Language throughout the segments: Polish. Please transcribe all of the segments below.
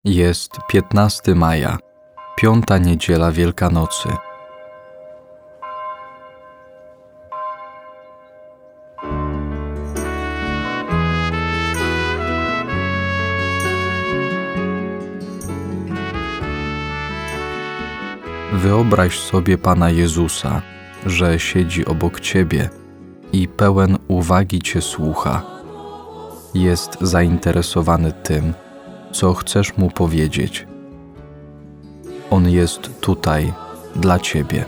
Jest 15 maja, 5. niedziela Wielkanocy. Wyobraź sobie Pana Jezusa, że siedzi obok Ciebie i pełen uwagi Cię słucha. Jest zainteresowany tym, co chcesz Mu powiedzieć. On jest tutaj dla Ciebie.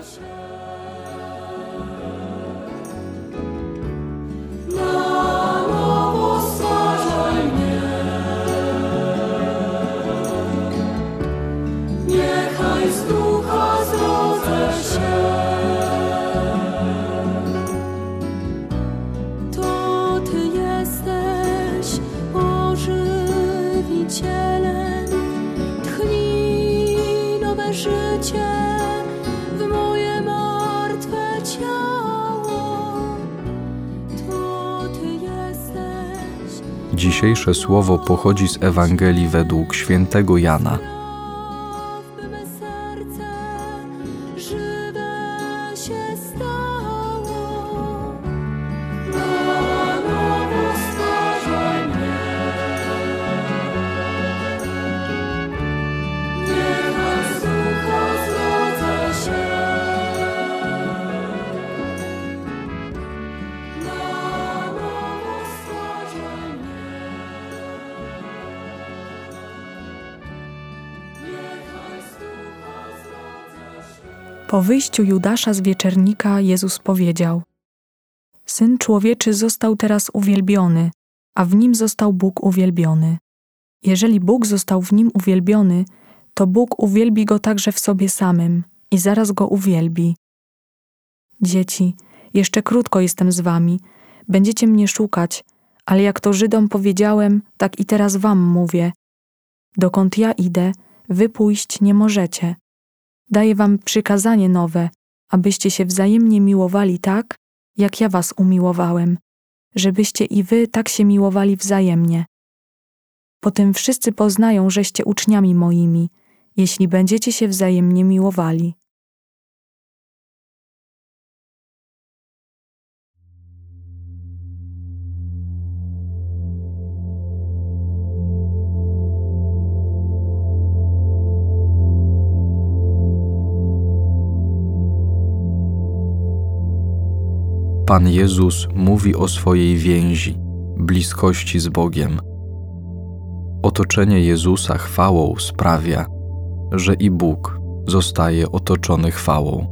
Niechaj z ducha zrodzę się. To Ty jesteś ożywicielem. Tchnij nowe życie w moje martwe ciało. To Ty jesteś. Dzisiejsze słowo pochodzi z Ewangelii według świętego Jana. Po wyjściu Judasza z wieczernika Jezus powiedział: Syn Człowieczy został teraz uwielbiony, a w Nim został Bóg uwielbiony. Jeżeli Bóg został w Nim uwielbiony, to Bóg uwielbi Go także w sobie samym i zaraz Go uwielbi. Dzieci, jeszcze krótko jestem z wami, będziecie mnie szukać, ale jak to Żydom powiedziałem, tak i teraz wam mówię. Dokąd ja idę, wy pójść nie możecie. Daję wam przykazanie nowe, abyście się wzajemnie miłowali tak, jak ja was umiłowałem, żebyście i wy tak się miłowali wzajemnie. Potem wszyscy poznają, żeście uczniami moimi, jeśli będziecie się wzajemnie miłowali. Pan Jezus mówi o swojej więzi, bliskości z Bogiem. Otoczenie Jezusa chwałą sprawia, że i Bóg zostaje otoczony chwałą.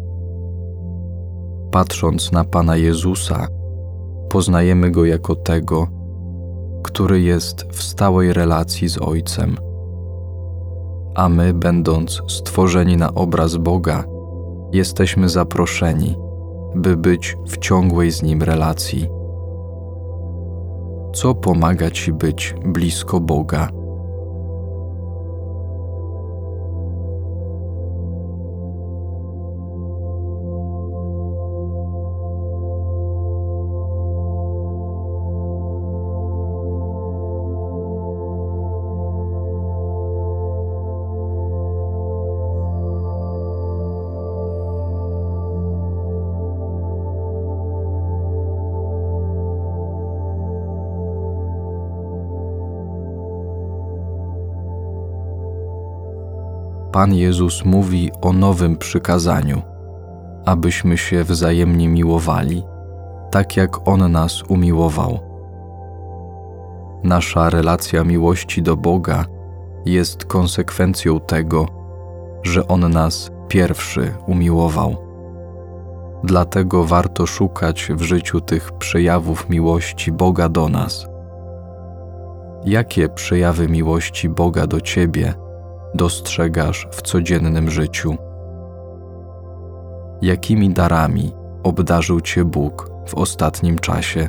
Patrząc na Pana Jezusa, poznajemy Go jako tego, który jest w stałej relacji z Ojcem. A my, będąc stworzeni na obraz Boga, jesteśmy zaproszeni, by być w ciągłej z Nim relacji. Co pomaga Ci być blisko Boga? Pan Jezus mówi o nowym przykazaniu, abyśmy się wzajemnie miłowali, tak jak On nas umiłował. Nasza relacja miłości do Boga jest konsekwencją tego, że On nas pierwszy umiłował. Dlatego warto szukać w życiu tych przejawów miłości Boga do nas. Jakie przejawy miłości Boga do Ciebie dostrzegasz w codziennym życiu? Jakimi darami obdarzył Cię Bóg w ostatnim czasie?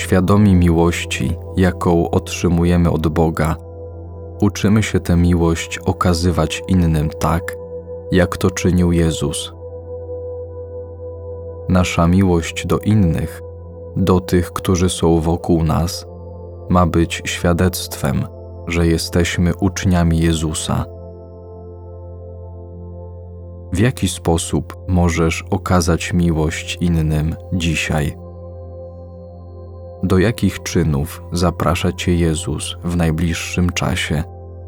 Świadomi miłości, jaką otrzymujemy od Boga, uczymy się tę miłość okazywać innym tak, jak to czynił Jezus. Nasza miłość do innych, do tych, którzy są wokół nas, ma być świadectwem, że jesteśmy uczniami Jezusa. W jaki sposób możesz okazać miłość innym dzisiaj? Do jakich czynów zaprasza Cię Jezus w najbliższym czasie?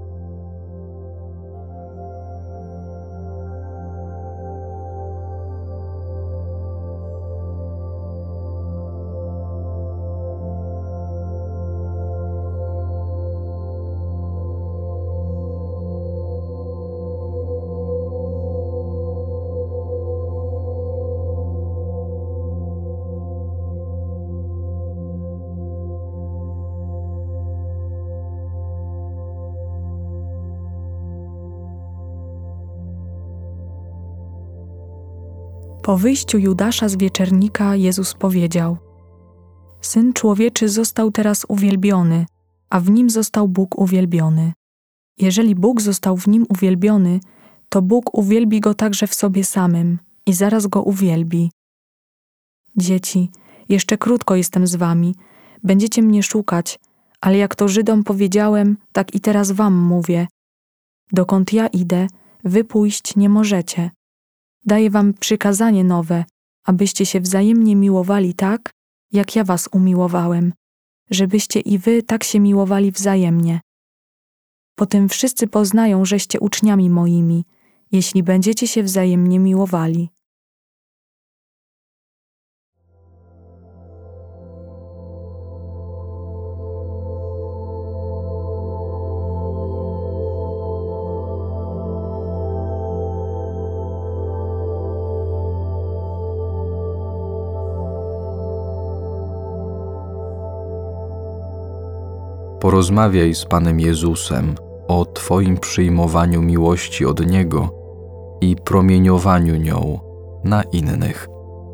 Po wyjściu Judasza z wieczernika Jezus powiedział: Syn Człowieczy został teraz uwielbiony, a w Nim został Bóg uwielbiony. Jeżeli Bóg został w Nim uwielbiony, to Bóg uwielbi Go także w sobie samym i zaraz Go uwielbi. Dzieci, jeszcze krótko jestem z wami, będziecie mnie szukać, ale jak to Żydom powiedziałem, tak i teraz wam mówię. Dokąd ja idę, wy pójść nie możecie. Daję wam przykazanie nowe, abyście się wzajemnie miłowali tak, jak ja was umiłowałem, żebyście i wy tak się miłowali wzajemnie. Potem wszyscy poznają, żeście uczniami moimi, jeśli będziecie się wzajemnie miłowali. Porozmawiaj z Panem Jezusem o Twoim przyjmowaniu miłości od Niego i promieniowaniu nią na innych.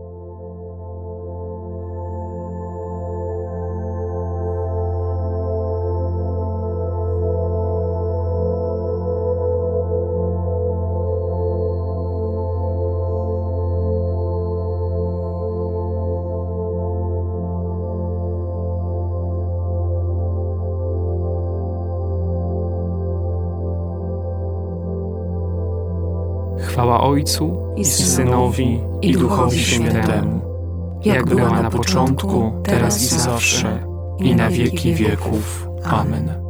Chwała Ojcu i Synowi, i Duchowi Świętemu, jak była na początku, teraz i zawsze, i na wieki wieków. Amen.